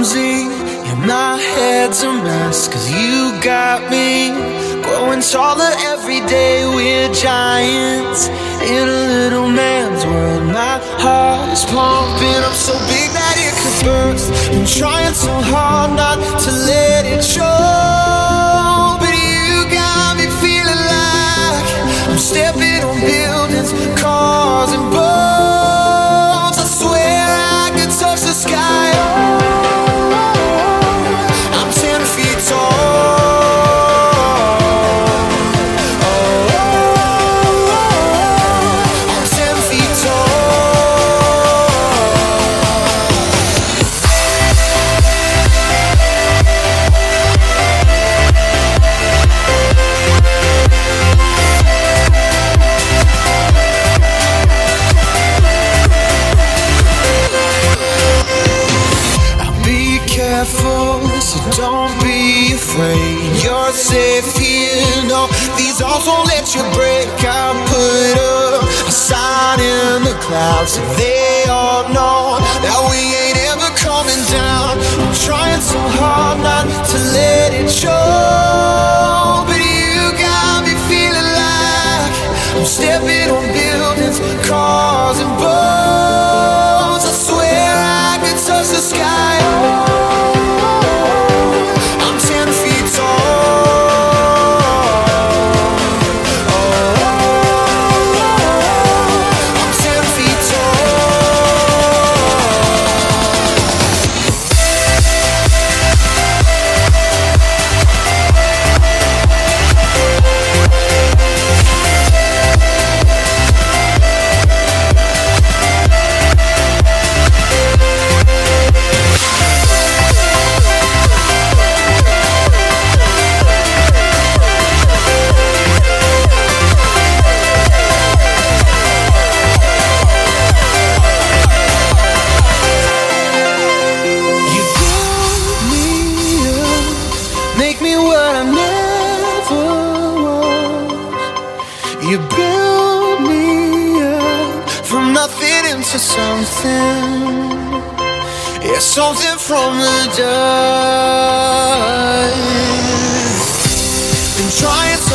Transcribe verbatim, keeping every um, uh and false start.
clumsy, yeah, my head's a mess. Cause you got me growing taller every day. We're giants in a little man's world. My heart is pumping up so big that it could burst. Been trying so hard not to let it show, but you got me feeling like I'm stepping on buildings, cars and boats. I swear I could touch the sky. Oh, I'm ten feet tall. So don't be afraid, you're safe here. No, these arms won't let you break. I put up a sign in the clouds so they all know that we ain't ever coming down. I'm trying so hard not to let it show, but you got me feeling like I'm stepping on buildings, cars and boats. I swear I could touch the sky. You build me up from nothing into something, yeah, something from the dust. Been trying so